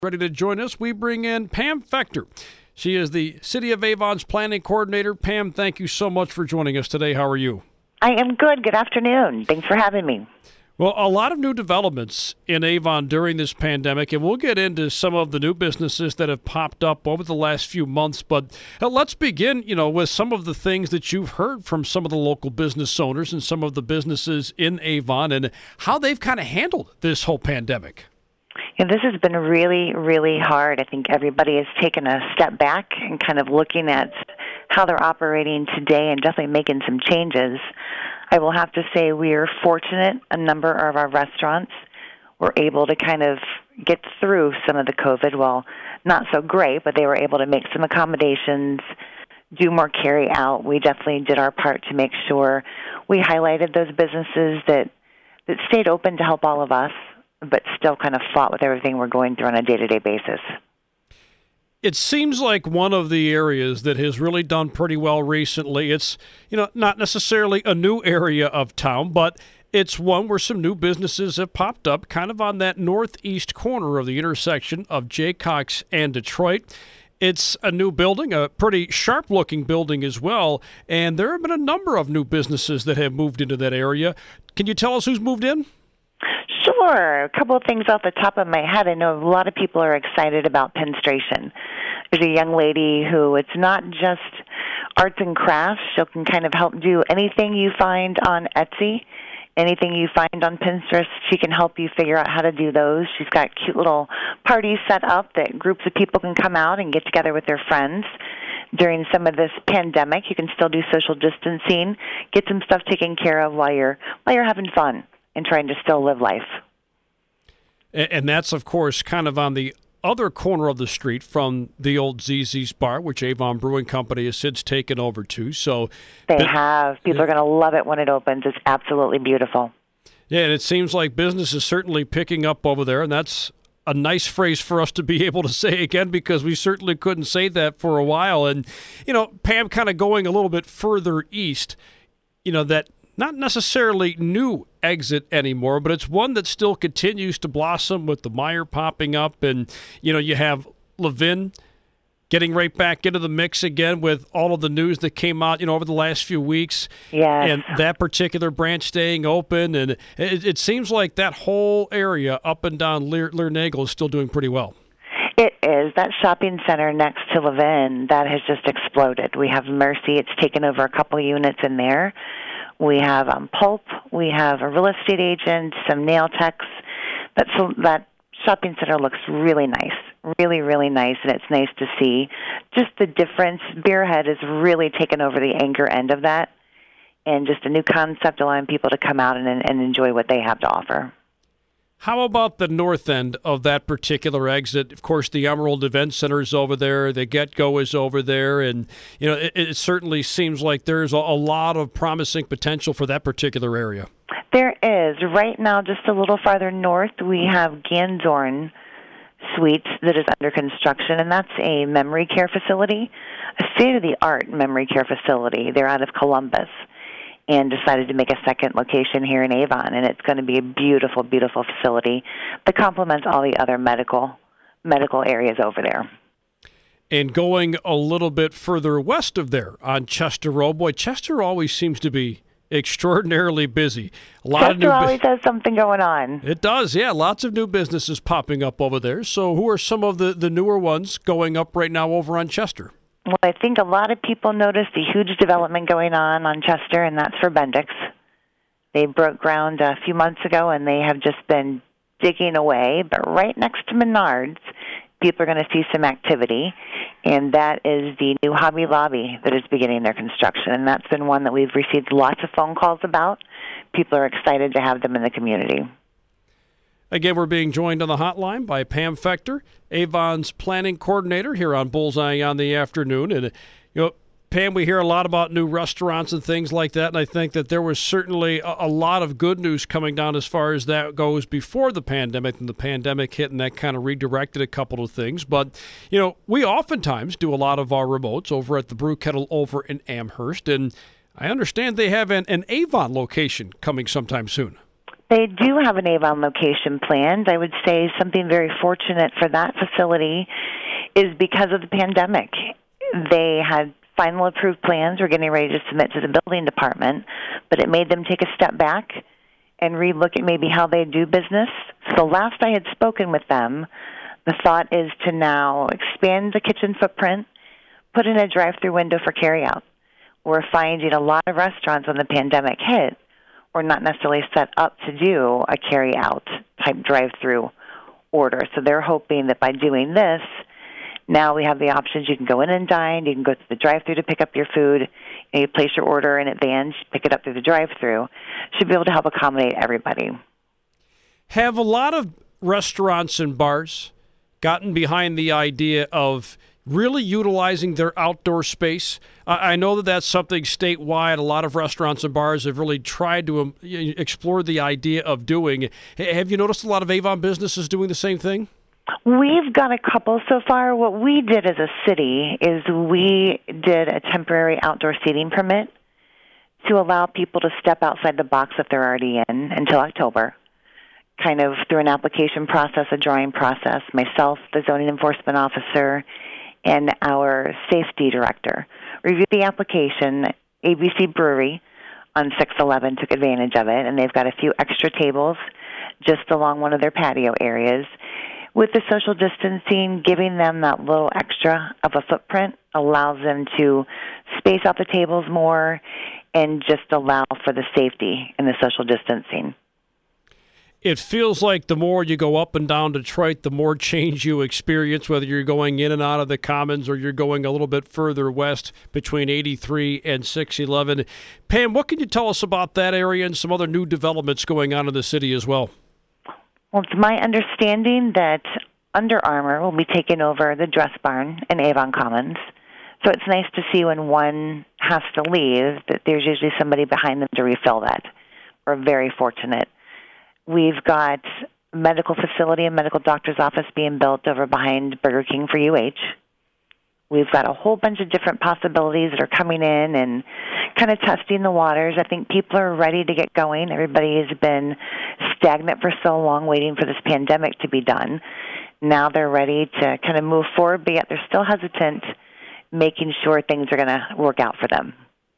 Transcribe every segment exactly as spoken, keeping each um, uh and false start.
Ready to join us, we bring in Pam Fector. She is the City of Avon's planning coordinator. Pam, thank you so much for joining us today. How are you? I am good. Good afternoon. Thanks for having me. Well, a lot of new developments in Avon during this pandemic, and we'll get into some of the new businesses that have popped up over the last few months. But uh, let's begin, you know, with some of the things that you've heard from some of the local business owners and some of the businesses in Avon and how they've kind of handled this whole pandemic. Yeah, this has been really, really hard. I think everybody has taken a step back and kind of looking at how they're operating today and definitely making some changes. I will have to say we are fortunate. A number of our restaurants were able to kind of get through some of the COVID. Well, not so great, but they were able to make some accommodations, do more carry out. We definitely did our part to make sure we highlighted those businesses that, that stayed open to help all of us, but still kind of fought with everything we're going through on a day-to-day basis. It seems like one of the areas that has really done pretty well recently. It's, you know, not necessarily a new area of town, but it's one where some new businesses have popped up kind of on that northeast corner of the intersection of Jaycox and Detroit. It's a new building, a pretty sharp-looking building as well, and there have been a number of new businesses that have moved into that area. Can you tell us who's moved in? Sure. A couple of things off the top of my head. I know a lot of people are excited about Penstration. There's a young lady who it's not just arts and crafts. She can kind of help do anything you find on Etsy, anything you find on Pinterest. She can help you figure out how to do those. She's got cute little parties set up that groups of people can come out and get together with their friends. During some of this pandemic, you can still do social distancing, get some stuff taken care of while you're while you're having fun and trying to still live life. And that's, of course, kind of on the other corner of the street from the old Z Z's Bar, which Avon Brewing Company has since taken over to. So They but, have. People yeah. are going to love it when it opens. It's absolutely beautiful. Yeah, and it seems like business is certainly picking up over there, and that's a nice phrase for us to be able to say again, because we certainly couldn't say that for a while. And, you know, Pam, kind of going a little bit further east, you know, that not necessarily new exit anymore, but it's one that still continues to blossom with the Meijer popping up. And, you know, you have Levin getting right back into the mix again with all of the news that came out, you know, over the last few weeks. Yes. And that particular branch staying open. And it, it seems like that whole area up and down Lear, Lear-Nagel is still doing pretty well. It is. That shopping center next to Levin, that has just exploded. We have Mercy. It's taken over a couple units in there. We have um, Pulp. We have a real estate agent, some nail techs. That, so that shopping center looks really nice, really, really nice, and it's nice to see just the difference. Beerhead has really taken over the anchor end of that, and just a new concept allowing people to come out and, and enjoy what they have to offer. How about the north end of that particular exit? Of course, the Emerald Event Center is over there. The Get-Go is over there. And, you know, it, it certainly seems like there's a, a lot of promising potential for that particular area. There is. Right now, just a little farther north, we have Ganzorn Suites that is under construction, and that's a memory care facility, a state-of-the-art memory care facility. They're out of Columbus, and decided to make a second location here in Avon, and it's going to be a beautiful, beautiful facility that complements all the other medical medical areas over there. And going a little bit further west of there on Chester Road, boy, Chester always seems to be extraordinarily busy. A lot Chester of new bu- always has something going on. It does, yeah. Lots of new businesses popping up over there. So who are some of the, the newer ones going up right now over on Chester? Well, I think a lot of people noticed the huge development going on on Chester, and that's for Bendix. They broke ground a few months ago, and they have just been digging away. But right next to Menards, people are going to see some activity, and that is the new Hobby Lobby that is beginning their construction. And that's been one that we've received lots of phone calls about. People are excited to have them in the community. Again, we're being joined on the hotline by Pam Fector, Avon's planning coordinator here on Bullseye on the Afternoon. And, you know, Pam, we hear a lot about new restaurants and things like that, and I think that there was certainly a, a lot of good news coming down as far as that goes before the pandemic, and the pandemic hit, and that kind of redirected a couple of things. But, you know, we oftentimes do a lot of our remotes over at the Brew Kettle over in Amherst, and I understand they have an, an Avon location coming sometime soon. They do have an Avon location planned. I would say something very fortunate for that facility is because of the pandemic. They had final approved plans. We're getting ready to submit to the building department, but it made them take a step back and relook at maybe how they do business. So last I had spoken with them, the thought is to now expand the kitchen footprint, put in a drive-through window for carryout. We're finding a lot of restaurants when the pandemic hit were not necessarily set up to do a carry-out type drive-through order. So they're hoping that by doing this, now we have the options. You can go in and dine. You can go to the drive-through to pick up your food. And you place your order in advance, pick it up through the drive-through. Should be able to help accommodate everybody. Have a lot of restaurants and bars gotten behind the idea of really utilizing their outdoor space? I know that that's something statewide a lot of restaurants and bars have really tried to um, explore the idea of doing. Have you noticed a lot of Avon businesses doing the same thing? We've got a couple so far. What we did as a city is we did a temporary outdoor seating permit to allow people to step outside the box that they're already in until October, kind of through an application process, a drawing process. Myself, the zoning enforcement officer, and our safety director reviewed the application. A B C Brewery on six eleven took advantage of it, and they've got a few extra tables just along one of their patio areas. With the social distancing, giving them that little extra of a footprint allows them to space out the tables more and just allow for the safety and the social distancing. It feels like the more you go up and down Detroit, the more change you experience, whether you're going in and out of the Commons or you're going a little bit further west between eighty-three and six eleven. Pam, what can you tell us about that area and some other new developments going on in the city as well? Well, it's my understanding that Under Armour will be taking over the Dress Barn in Avon Commons. So it's nice to see when one has to leave that there's usually somebody behind them to refill that. We're very fortunate. We've got a medical facility, a medical doctor's office being built over behind Burger King for U H. We've got a whole bunch of different possibilities that are coming in and kind of testing the waters. I think people are ready to get going. Everybody has been stagnant for so long waiting for this pandemic to be done. Now they're ready to kind of move forward, but yet they're still hesitant, making sure things are going to work out for them.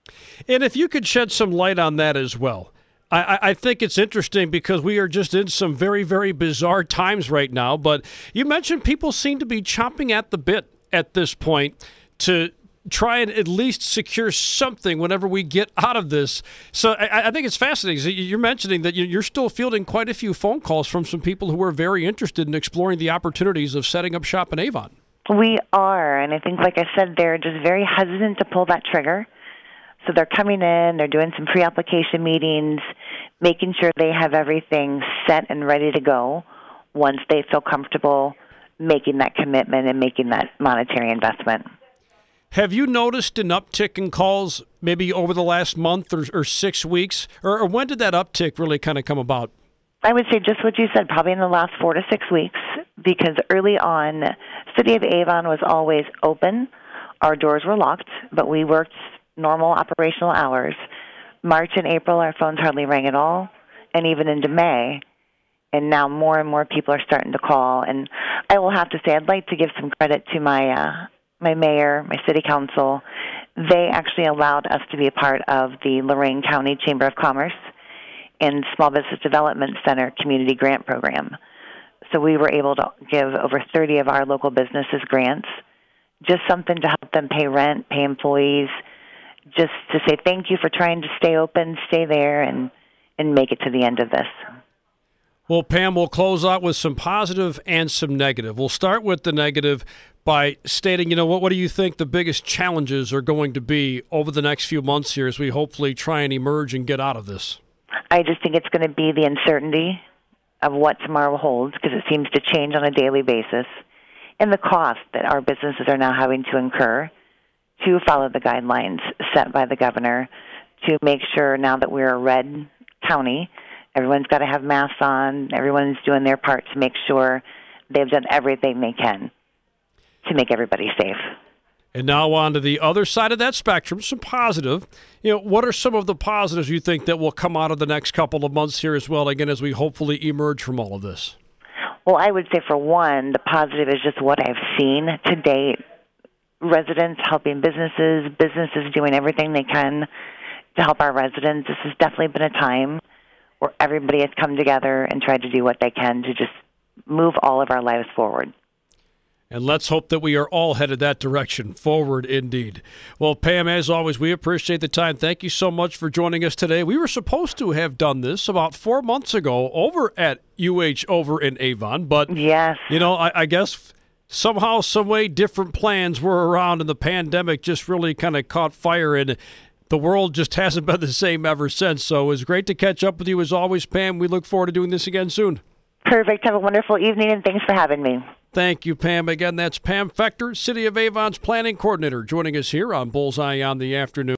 And if you could shed some light on that as well. I, I think it's interesting because we are just in some very, very bizarre times right now. But you mentioned people seem to be chomping at the bit at this point to try and at least secure something whenever we get out of this. So I, I think it's fascinating. You're mentioning that you're still fielding quite a few phone calls from some people who are very interested in exploring the opportunities of setting up shop in Avon. We are, and I think, like I said, they're just very hesitant to pull that trigger. So they're coming in, they're doing some pre-application meetings, making sure they have everything set and ready to go once they feel comfortable making that commitment and making that monetary investment. Have you noticed an uptick in calls maybe over the last month or, or six weeks? Or, or when did that uptick really kind of come about? I would say just what you said, probably in the last four to six weeks, because early on, City of Avon was always open. Our doors were locked, but we worked normal operational hours. March and April, our phones hardly rang at all, and even into May. And now more and more people are starting to call. And I will have to say, I'd like to give some credit to my uh, my mayor, my city council. They actually allowed us to be a part of the Lorain County Chamber of Commerce and Small Business Development Center Community Grant Program. So we were able to give over thirty of our local businesses grants, just something to help them pay rent, pay employees, just to say thank you for trying to stay open, stay there, and, and make it to the end of this. Well, Pam, we'll close out with some positive and some negative. We'll start with the negative by stating, you know, what, what do you think the biggest challenges are going to be over the next few months here as we hopefully try and emerge and get out of this? I just think it's going to be the uncertainty of what tomorrow holds, because it seems to change on a daily basis, and the cost that our businesses are now having to incur to follow the guidelines set by the governor to make sure now that we're a red county, everyone's got to have masks on, everyone's doing their part to make sure they've done everything they can to make everybody safe. And now on to the other side of that spectrum, some positive. You know, what are some of the positives you think that will come out of the next couple of months here as well, again, as we hopefully emerge from all of this? Well, I would say for one, the positive is just what I've seen to date. Residents helping businesses, businesses doing everything they can to help our residents. This has definitely been a time where everybody has come together and tried to do what they can to just move all of our lives forward. And let's hope that we are all headed that direction, forward indeed. Well, Pam, as always, we appreciate the time. Thank you so much for joining us today. We were supposed to have done this about four months ago over at U H over in Avon, but, yes. you know, I, I guess somehow, some way, different plans were around, and the pandemic just really kind of caught fire, and the world just hasn't been the same ever since. So it was great to catch up with you as always, Pam. We look forward to doing this again soon. Perfect. Have a wonderful evening, and thanks for having me. Thank you, Pam. Again, that's Pam Fector, City of Avon's Planning Coordinator, joining us here on Bullseye on the Afternoon.